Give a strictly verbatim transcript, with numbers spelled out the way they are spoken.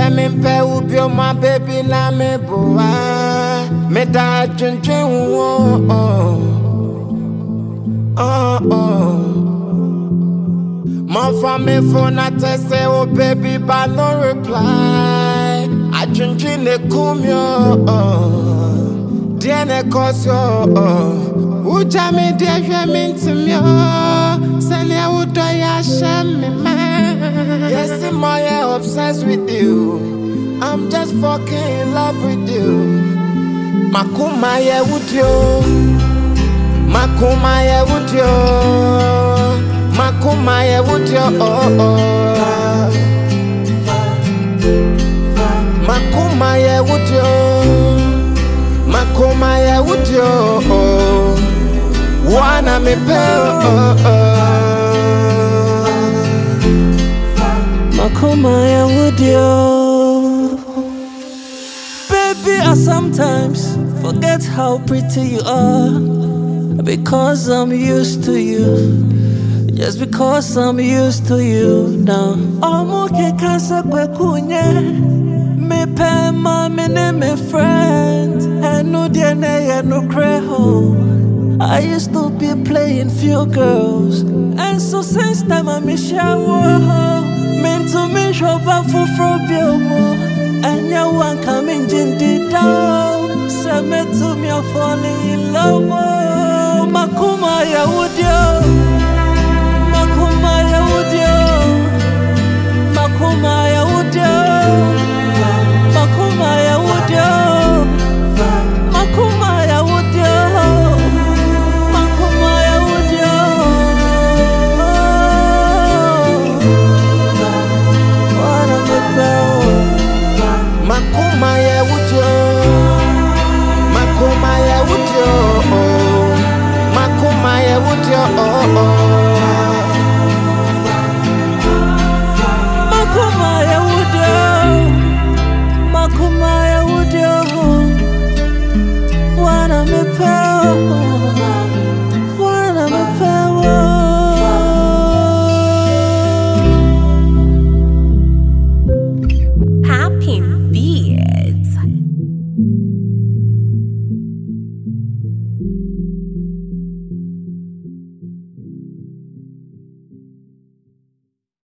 me pe ubio my baby na me boa. Me da dwen dwen oh oh oh. My family phone I text say oh baby but no reply. I dwen dwen ne kumyo oh. Dear ne koso oh. Uja me dear hwe me ntimyo. Send ya udo ya shem me man. Yes, I'm uh, obsessed with you. I'm just fucking in love with you. Makuma ye with you. Makuma ye with you. Makuma ye with you. Oh oh. Makuma ye with you. Makuma ye with you. Oh. Wanna me pay. Oh oh. Makoma would you? Baby, I sometimes forget how pretty you are. Because I'm used to you. Just because I'm used to you now. I'm okay, cancer, me pay my name, my friend. I know their name, no cray home. I used to be playing few girls. And so since time I miss shower. Meant to me shop for frobio. And your one coming in down. Say me to me, I'm falling in love. Makuma ya